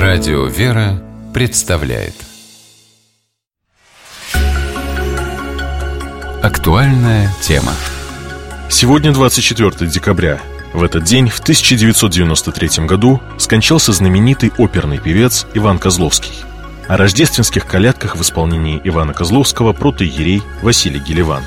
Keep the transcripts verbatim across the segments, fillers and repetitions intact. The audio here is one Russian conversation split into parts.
Радио «Вера» представляет актуальная тема. Сегодня двадцать четвёртое декабря. В этот день, в тысяча девятьсот девяносто третьем году, скончался знаменитый оперный певец Иван Козловский. О рождественских колядках в исполнении Ивана Козловского протоиерей Василий Гелеван.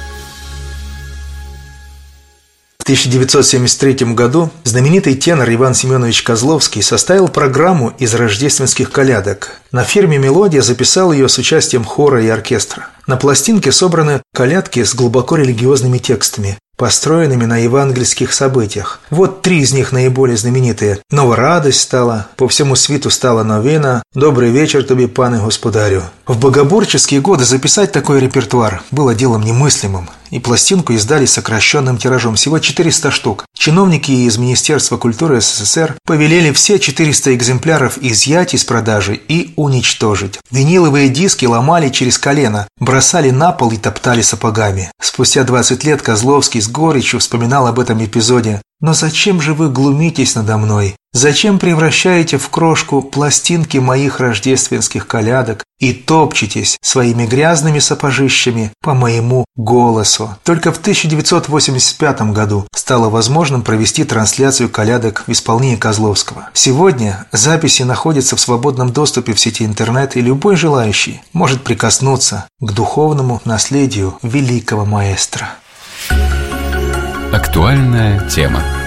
В тысяча девятьсот семьдесят третьем году знаменитый тенор Иван Семенович Козловский составил программу из рождественских колядок. На фирме «Мелодия» записал ее с участием хора и оркестра. На пластинке собраны колядки с глубоко религиозными текстами, построенными на евангельских событиях. Вот три из них наиболее знаменитые. «Нова радость стала», «По всему свиту стала новина», «Добрый вечер тебе, пане господарю». В богоборческие годы записать такой репертуар было делом немыслимым, и пластинку издали сокращенным тиражом, всего четыреста штук. Чиновники из Министерства культуры СССР повелели все четыреста экземпляров изъять из продажи и уничтожить. Виниловые диски ломали через колено, бросали на пол и топтали сапогами. Спустя двадцать лет Козловский с горечью вспоминал об этом эпизоде. «Но зачем же вы глумитесь надо мной? Зачем превращаете в крошку пластинки моих рождественских колядок и топчетесь своими грязными сапожищами по моему голосу?» Только в тысяча девятьсот восемьдесят пятом году стало возможным провести трансляцию колядок в исполнении Козловского. Сегодня записи находятся в свободном доступе в сети интернет, и любой желающий может прикоснуться к духовному наследию великого маэстро. Актуальная тема.